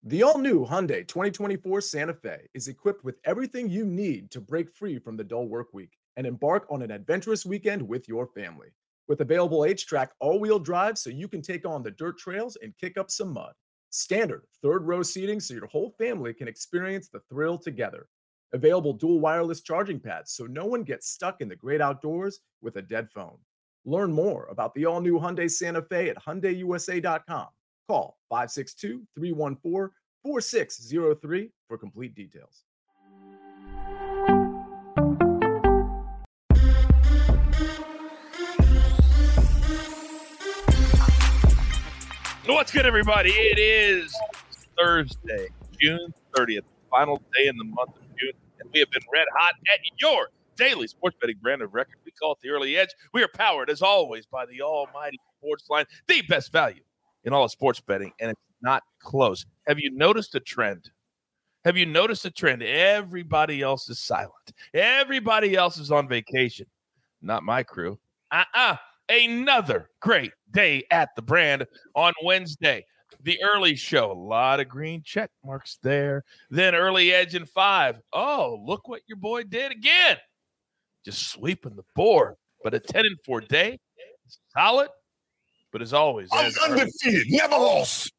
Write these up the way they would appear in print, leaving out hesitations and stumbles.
The all-new Hyundai 2024 Santa Fe is equipped with everything you need to break free from the dull work week and embark on an adventurous weekend with your family. With available H-Track all-wheel drive so you can take on the dirt trails and kick up some mud. Standard third-row seating so your whole family can experience the thrill together. Available dual wireless charging pads so no one gets stuck in the great outdoors with a dead phone. Learn more about the all-new Hyundai Santa Fe at HyundaiUSA.com. Call 562-314-4603 for complete details. What's good, everybody? It is Thursday, June 30th, final day in the month of June, and we have been red hot at your daily sports betting brand of record. We call it the Early Edge. We are powered, as always, by the almighty Sports Line, the best value in all of sports betting, and it's not close. Have you noticed a trend? Everybody else is silent. Everybody else is on vacation. Not my crew. Another great day at the brand on Wednesday. The early show, a lot of green check marks there. Then Early Edge in 5. Oh, look what your boy did again. Just sweeping the board. But a 10-4 day, solid. But as always, undefeated, never lost.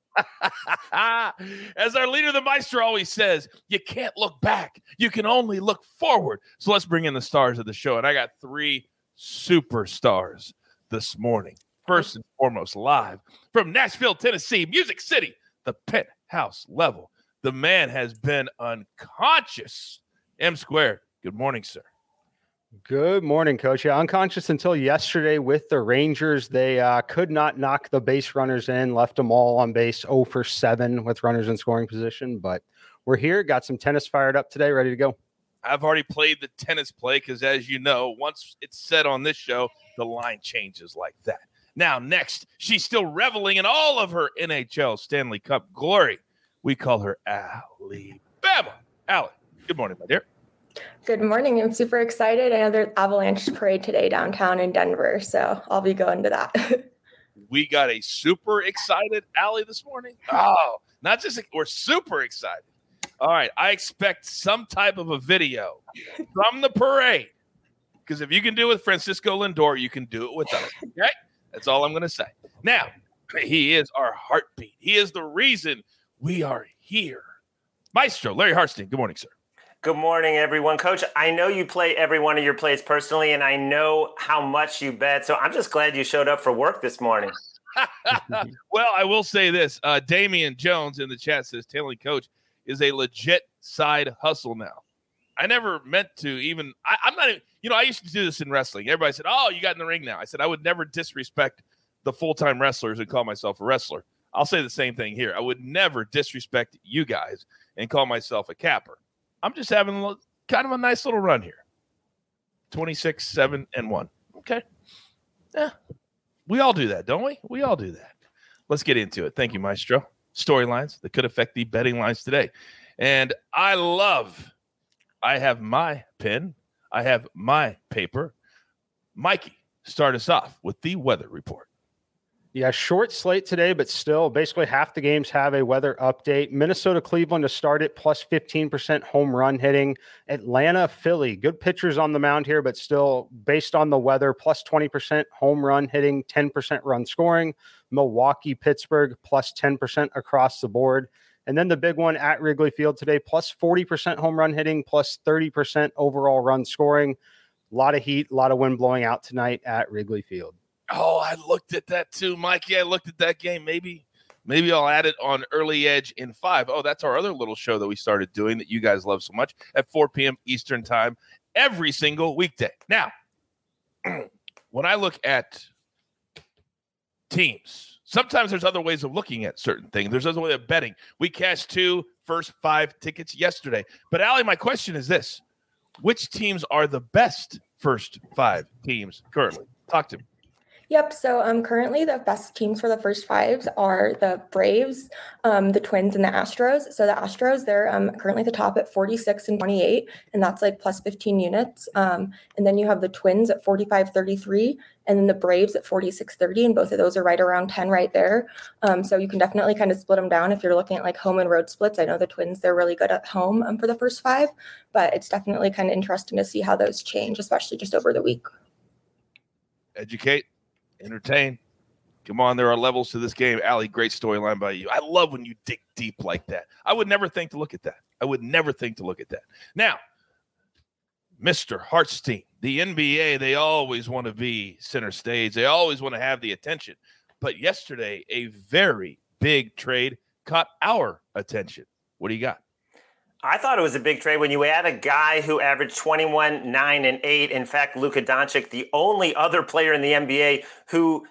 As our leader, the Maestro, always says, you can't look back. You can only look forward. So let's bring in the stars of the show. And I got 3 superstars this morning. First and foremost, live from Nashville, Tennessee, Music City, the penthouse level. The man has been unconscious. M Squared, good morning, sir. Good morning, Coach. Yeah, unconscious until yesterday with the Rangers. They could not knock the base runners in, left them all on base 0 for 7 with runners in scoring position. But we're here, got some tennis fired up today, ready to go. I've already played the tennis play because, as you know, once it's said on this show, the line changes like that. Now, next, she's still reveling in all of her NHL Stanley Cup glory. We call her Alabama. Allie, good morning, my dear. Good morning. I'm super excited. I know there's Avalanche parade today downtown in Denver, so I'll be going to that. We got a super excited Allie this morning. Oh, not just we're super excited. All right, I expect some type of a video from the parade because if you can do it with Francisco Lindor, you can do it with us. Okay, that's all I'm going to say. Now, he is our heartbeat. He is the reason we are here. Maestro Larry Hartstein. Good morning, sir. Good morning, everyone. Coach, I know you play every one of your plays personally, and I know how much you bet. So I'm just glad you showed up for work this morning. Well, I will say this. Damian Jones in the chat says, Stanley Coach is a legit side hustle now. I never meant to even – I'm not even – I used to do this in wrestling. Everybody said, oh, you got in the ring now. I said I would never disrespect the full-time wrestlers and call myself a wrestler. I'll say the same thing here. I would never disrespect you guys and call myself a capper. I'm just having kind of a nice little run here. 26, 7, and 1. Okay. Yeah. We all do that, don't we? We all do that. Let's get into it. Thank you, Maestro. Storylines that could affect the betting lines today. And I have my pen. I have my paper. Mikey, start us off with the weather report. Yeah, short slate today, but still basically half the games have a weather update. Minnesota, Cleveland to start it, plus 15% home run hitting. Atlanta, Philly, good pitchers on the mound here, but still based on the weather, plus 20% home run hitting, 10% run scoring. Milwaukee, Pittsburgh, plus 10% across the board. And then the big one at Wrigley Field today, plus 40% home run hitting, plus 30% overall run scoring. A lot of heat, a lot of wind blowing out tonight at Wrigley Field. Oh, I looked at that too, Mikey. I looked at that game. Maybe I'll add it on Early Edge in 5. Oh, that's our other little show that we started doing that you guys love so much at 4 p.m. Eastern time every single weekday. Now, when I look at teams, sometimes there's other ways of looking at certain things. There's other way of betting. We cashed 2 first 5 tickets yesterday. But, Allie, my question is this. Which teams are the best first 5 teams currently? Talk to me. Yep. So currently the best teams for the first fives are the Braves, the Twins, and the Astros. So the Astros, they're currently at the top at 46-28, and that's like plus 15 units. And then you have the Twins at 45-33, and then the Braves at 46-30, and both of those are right around 10 right there. So you can definitely kind of split them down if you're looking at like home and road splits. I know the Twins, they're really good at home for the first five, but it's definitely kind of interesting to see how those change, especially just over the week. Educate. Entertain. Come on, there are levels to this game. Allie, great storyline by you. I love when you dig deep like that. I would never think to look at that. Now, Mr. Hartstein, the NBA, they always want to be center stage. They always want to have the attention. But yesterday, a very big trade caught our attention. What do you got? I thought it was a big trade when you add a guy who averaged 21, 9, and 8. In fact, Luka Doncic, the only other player in the NBA who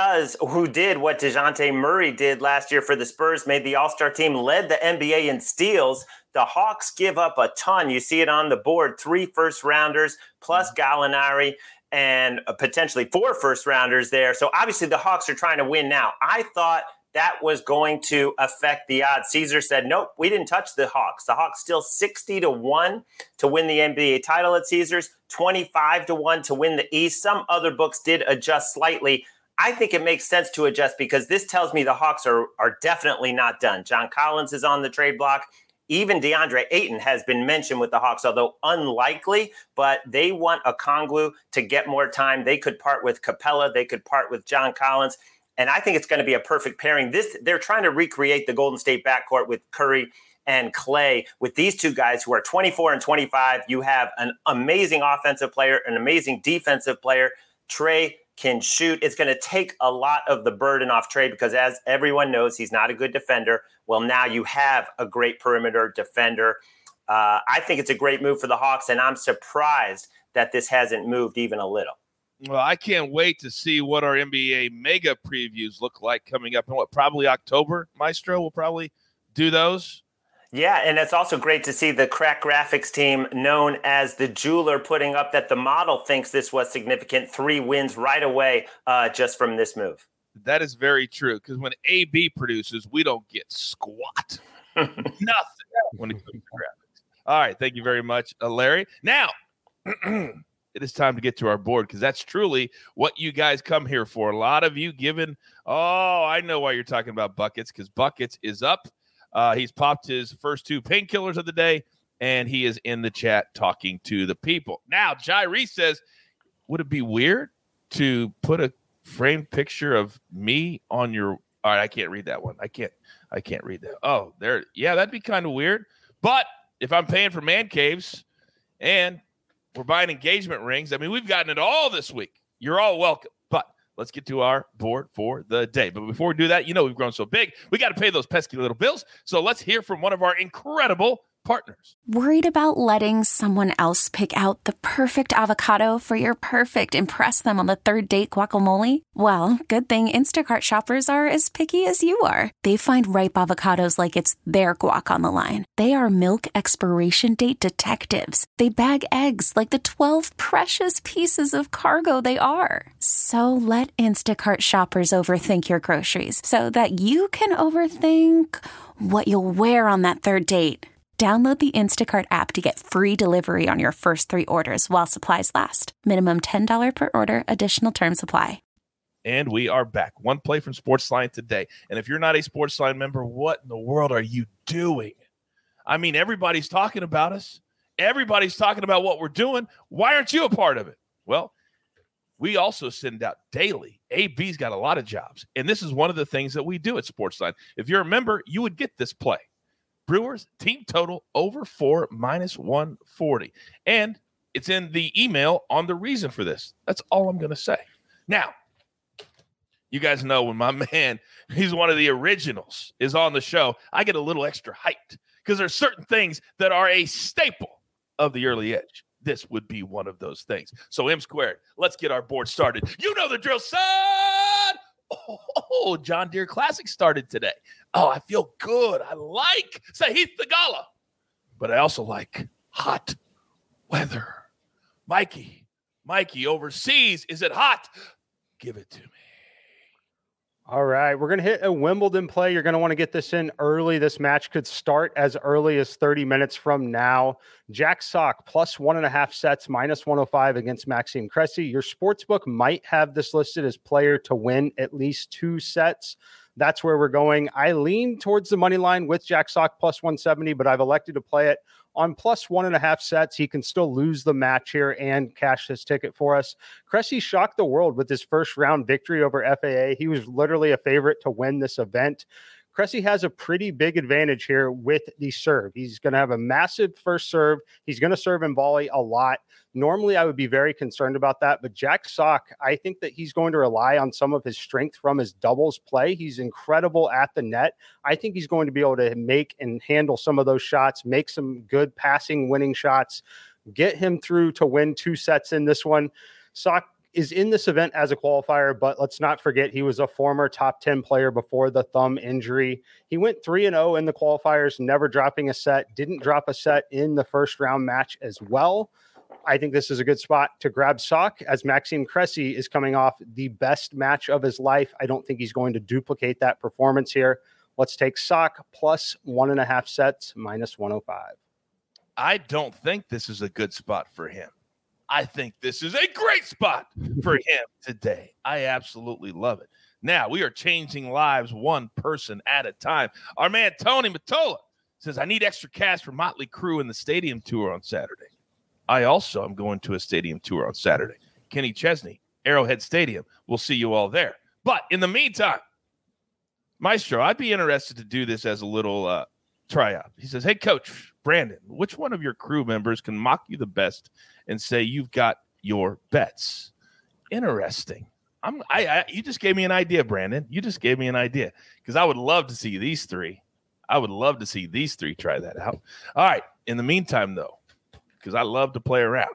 did what DeJounte Murray did last year for the Spurs, made the All-Star team, led the NBA in steals. The Hawks give up a ton. You see it on the board, 3 first-rounders plus Gallinari and potentially 4 first-rounders there. So obviously the Hawks are trying to win now. I thought that was going to affect the odds. Caesar said, nope, we didn't touch the Hawks. The Hawks still 60-1 to win the NBA title at Caesars, 25-1 to win the East. Some other books did adjust slightly. I think it makes sense to adjust because this tells me the Hawks are definitely not done. John Collins is on the trade block. Even DeAndre Ayton has been mentioned with the Hawks, although unlikely, but they want Okongwu to get more time. They could part with Capella. They could part with John Collins. And I think it's going to be a perfect pairing. They're trying to recreate the Golden State backcourt with Curry and Clay. With these two guys who are 24 and 25, you have an amazing offensive player, an amazing defensive player. Trey can shoot. It's going to take a lot of the burden off Trey because, as everyone knows, he's not a good defender. Well, now you have a great perimeter defender. I think it's a great move for the Hawks, and I'm surprised that this hasn't moved even a little. Well, I can't wait to see what our NBA mega previews look like coming up in probably October. Maestro will probably do those. Yeah, and it's also great to see the Crack Graphics team, known as the Jeweler, putting up that the model thinks this was significant. 3 wins right away just from this move. That is very true, because when AB produces, we don't get squat. Nothing when it comes to graphics. All right, thank you very much, Larry. Now, it is time to get to our board because that's truly what you guys come here for. A lot of you I know why you're talking about Buckets, because Buckets is up. He's popped his first 2 painkillers of the day, and he is in the chat talking to the people. Now, Jairi says, would it be weird to put a framed picture of me on your – all right, I can't read that one. I can't read that. Oh, there. Yeah, that'd be kind of weird. But if I'm paying for man caves and we're buying engagement rings, I mean, we've gotten it all this week. You're all welcome. But let's get to our board for the day. But before we do that, we've grown so big, we got to pay those pesky little bills. So let's hear from one of our incredible partners. Worried about letting someone else pick out the perfect avocado for your perfect impress them on the third date guacamole? Well, good thing Instacart shoppers are as picky as you are. They find ripe avocados like it's their guac on the line. They are milk expiration date detectives. They bag eggs like the 12 precious pieces of cargo they are. So let Instacart shoppers overthink your groceries so that you can overthink what you'll wear on that third date. Download the Instacart app to get free delivery on your first 3 orders while supplies last. Minimum $10 per order. Additional terms apply. And we are back. One play from Sportsline today. And if you're not a Sportsline member, what in the world are you doing? I mean, everybody's talking about us. Everybody's talking about what we're doing. Why aren't you a part of it? Well, we also send out daily. AB's got a lot of jobs. And this is one of the things that we do at Sportsline. If you're a member, you would get this play. Brewers team total over 4 minus 140. And it's in the email on the reason for this. That's all I'm going to say. Now, you guys know when my man, he's one of the originals, is on the show, I get a little extra hyped because there's certain things that are a staple of the early edge. This would be one of those things. So M squared, let's get our board started. You know the drill, son. Oh, John Deere Classic started today. Oh, I feel good. I like Sahith Theegala, but I also like hot weather. Mikey, overseas, is it hot? Give it to me. All right, we're going to hit a Wimbledon play. You're going to want to get this in early. This match could start as early as 30 minutes from now. Jack Sock plus 1.5 sets, minus 105 against Maxime Cressy. Your sportsbook might have this listed as player to win at least 2 sets. That's where we're going. I lean towards the money line with Jack Sock plus 170, but I've elected to play it on plus 1.5 sets. He can still lose the match here and cash this ticket for us. Cressy shocked the world with his first round victory over FAA. He was literally a favorite to win this event. Cressy has a pretty big advantage here with the serve. He's going to have a massive first serve. He's going to serve in volley a lot. Normally, I would be very concerned about that, but Jack Sock, I think that he's going to rely on some of his strength from his doubles play. He's incredible at the net. I think he's going to be able to make and handle some of those shots, make some good passing winning shots, get him through to win 2 sets in this one. Sock is in this event as a qualifier, but let's not forget he was a former top 10 player before the thumb injury. He went 3-0 in the qualifiers, never dropping a set, didn't drop a set in the first round match as well. I think this is a good spot to grab Sock as Maxime Cressy is coming off the best match of his life. I don't think he's going to duplicate that performance here. Let's take Sock plus 1.5 sets, minus 105. I don't think this is a good spot for him. I think this is a great spot for him today. I absolutely love it. Now, we are changing lives one person at a time. Our man, Tony Matola, says, I need extra cash for Motley Crue in the stadium tour on Saturday. I also am going to a stadium tour on Saturday. Kenny Chesney, Arrowhead Stadium. We'll see you all there. But in the meantime, Maestro, I'd be interested to do this as a little tryout. He says, hey, Coach Brandon, which one of your crew members can mock you the best and say you've got your bets? Interesting. You just gave me an idea, Brandon. You just gave me an idea because I would love to see these three. I would love to see these three try that out. All right. In the meantime, though, because I love to play around,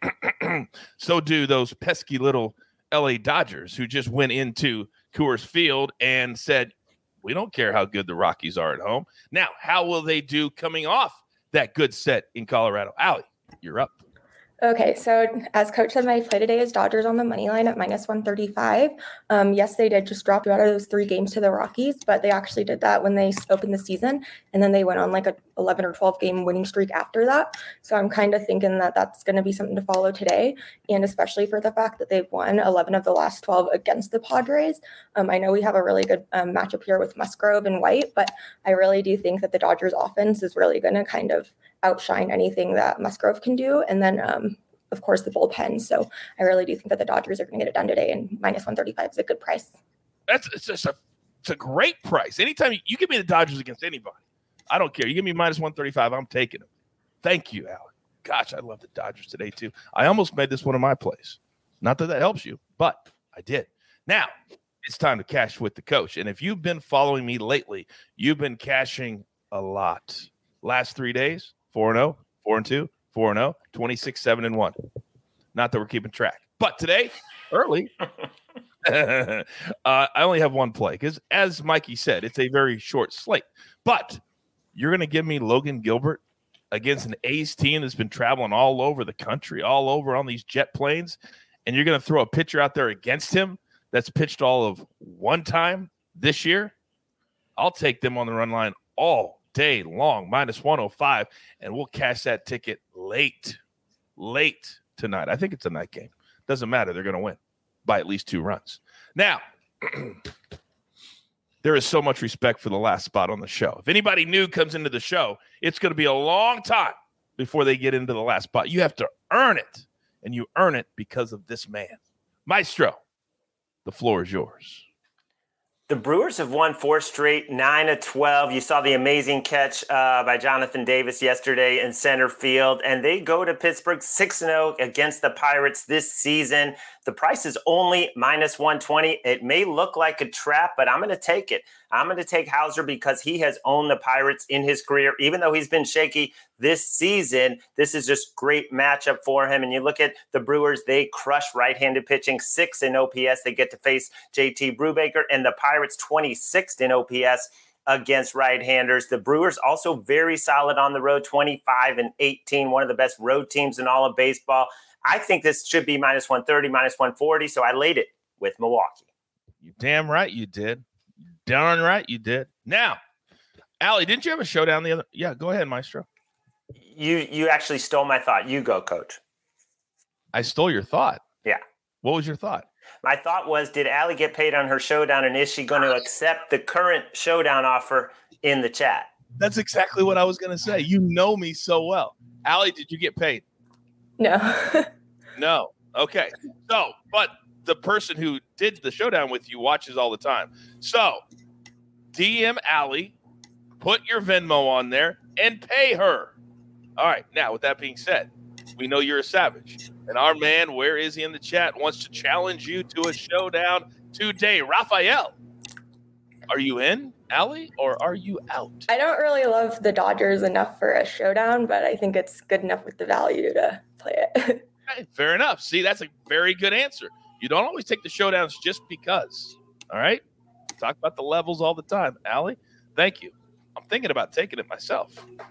so do those pesky little LA Dodgers who just went into Coors Field and said, we don't care how good the Rockies are at home. Now, how will they do coming off that good set in Colorado? Allie, you're up. Okay, so as Coach said, my play today is Dodgers on the money line at minus 135. Yes, they did just drop out of those 3 games to the Rockies, but they actually did that when they opened the season, and then they went on like a 11 or 12 game winning streak after that. So I'm kind of thinking that that's going to be something to follow today, and especially for the fact that they've won 11 of the last 12 against the Padres. I know we have a really good matchup here with Musgrove and White, but I really do think that the Dodgers offense is really going to kind of outshine anything that Musgrove can do. And then, of course, the bullpen. So I really do think that the Dodgers are going to get it done today, and minus 135 is a good price. It's a great price. Anytime you give me the Dodgers against anybody, I don't care. You give me minus 135, I'm taking them. Thank you, Alec. Gosh, I love the Dodgers today, too. I almost made this one of my plays. Not that helps you, but I did. Now, it's time to cash with the coach. And if you've been following me lately, you've been cashing a lot. Last 3 days, 4-0, 4-2, 4-0, 26, 7-1. Not that we're keeping track. But today, early, I only have one play because, as Mikey said, it's a very short slate. But you're going to give me Logan Gilbert against an A's team that's been traveling all over the country, all over on these jet planes, and you're going to throw a pitcher out there against him that's pitched all of one time this year? I'll take them on the run line all day long, minus 105, and we'll cash that ticket late tonight. I think it's a night game. Doesn't matter. They're going to win by at least 2 runs. Now, there is so much respect for the last spot on the show. If anybody new comes into the show, it's going to be a long time before they get into the last spot. You have to earn it, and you earn it because of this man. Maestro, the floor is yours. The Brewers have won 4 straight, 9-12. You saw the amazing catch by Jonathan Davis yesterday in center field, and they go to Pittsburgh 6-0 against the Pirates this season. The price is only minus 120. It may look like a trap, but I'm going to take it. I'm going to take Hauser because he has owned the Pirates in his career. Even though he's been shaky this season, this is just great matchup for him. And you look at the Brewers, they crush right-handed pitching, 6th in OPS. They get to face JT Brubaker, and the Pirates 26th in OPS against right-handers. The Brewers also very solid on the road, 25-18, one of the best road teams in all of baseball. I think this should be minus 130, minus 140, so I laid it with Milwaukee. You damn right you did. Darn right you did. Now, Allie, didn't you have a showdown the other? Yeah, go ahead, Maestro. You actually stole my thought. You go, Coach. I stole your thought. Yeah. What was your thought? My thought was, did Allie get paid on her showdown, and is she going to accept the current showdown offer in the chat? That's exactly what I was going to say. You know me so well. Allie, did you get paid? No. No. Okay. So, but the person who did the showdown with you watches all the time. So, DM Allie, put your Venmo on there, and pay her. All right. Now, with that being said, we know you're a savage. And our man, where is he in the chat, wants to challenge you to a showdown today. Raphael, are you in, Allie, or are you out? I don't really love the Dodgers enough for a showdown, but I think it's good enough with the value to play it. Okay, fair enough. See, that's a very good answer. You don't always take the showdowns just because. All right? Talk about the levels all the time. Allie, thank you. I'm thinking about taking it myself.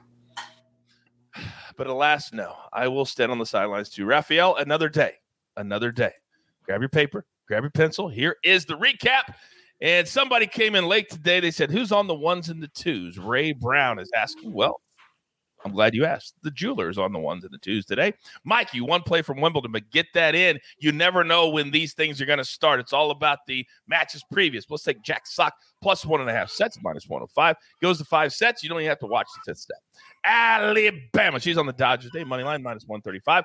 But alas, no. I will stand on the sidelines too. Raphael, another day. Another day. Grab your paper. Grab your pencil. Here is the recap. And somebody came in late today. They said, who's on the ones and the twos? Ray Brown is asking. Well, I'm glad you asked. The jeweler is on the ones and the twos today. Mikey, one play from Wimbledon, but get that in. You never know when these things are going to start. It's all about the matches previous. Let's take Jack Sock plus 1.5 sets, minus 105. Goes to 5 sets. You don't even have to watch the fifth step. Alabama. She's on the Dodgers today. Money line, minus 135.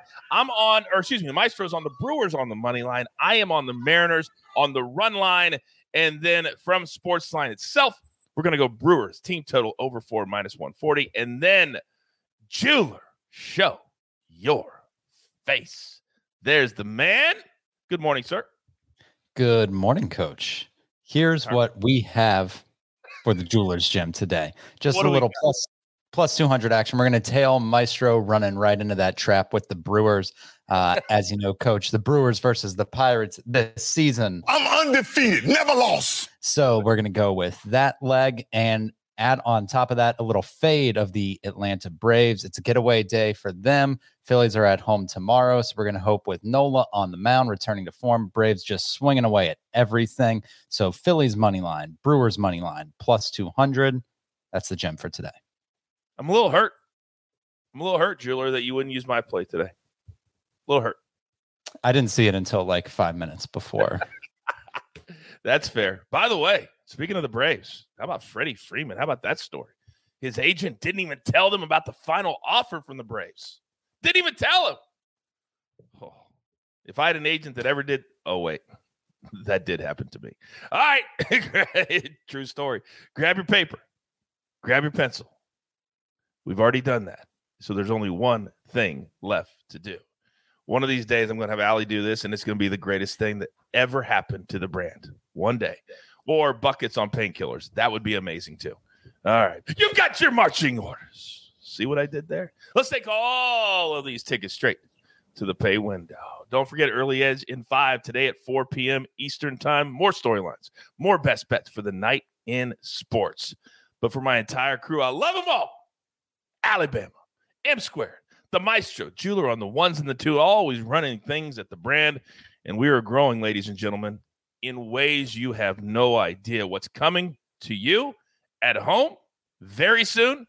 Maestro's on the Brewers on the money line. I am on the Mariners on the run line. And then from Sportsline itself, we're going to go Brewers. Team total over 4, minus 140. And then jeweler, show your face. There's the man. Good morning, sir. Good morning, Coach. Here's what we have for the Jewelers Gym today. Just a little plus 200 action. We're going to tail Maestro running right into that trap with the Brewers. As you know, Coach, the Brewers versus the Pirates this season. I'm undefeated, never lost. So we're going to go with that leg and add on top of that a little fade of the Atlanta Braves. It's a getaway day for them. Phillies are at home tomorrow, so we're going to hope with Nola on the mound, returning to form. Braves just swinging away at everything. So Phillies money line, Brewers money line, plus 200. That's the gem for today. I'm a little hurt, jeweler, that you wouldn't use my play today. A little hurt. I didn't see it until like 5 minutes before. That's fair. By the way, speaking of the Braves, how about Freddie Freeman? How about that story? His agent didn't even tell them about the final offer from the Braves. Didn't even tell him. Oh, if I had an agent that ever did, that did happen to me. All right. True story. Grab your paper. Grab your pencil. We've already done that. So there's only one thing left to do. One of these days, I'm going to have Allie do this, and it's going to be the greatest thing that ever happened to the brand. One day. Or buckets on painkillers. That would be amazing, too. All right. You've got your marching orders. See what I did there? Let's take all of these tickets straight to the pay window. Don't forget Early Edge in 5 today at 4 p.m. Eastern Time. More storylines. More best bets for the night in sports. But for my entire crew, I love them all. Alabama, M Squared, the Maestro, jeweler on the ones and the two, always running things at the brand. And we are growing, ladies and gentlemen, in ways you have no idea. What's coming to you at home very soon,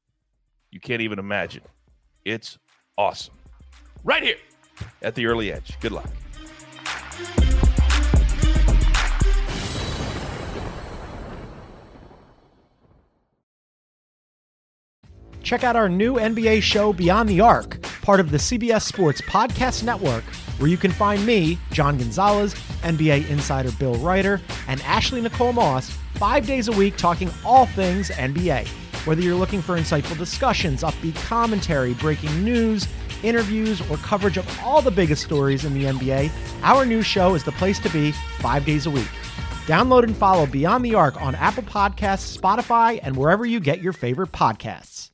you can't even imagine. It's awesome. Right here at the Early Edge. Good luck. Check out our new NBA show, Beyond the Arc, part of the CBS Sports Podcast Network, where you can find me, John Gonzalez, NBA insider Bill Ryder, and Ashley Nicole Moss 5 days a week talking all things NBA. Whether you're looking for insightful discussions, upbeat commentary, breaking news, interviews, or coverage of all the biggest stories in the NBA, our new show is the place to be 5 days a week. Download and follow Beyond the Arc on Apple Podcasts, Spotify, and wherever you get your favorite podcasts.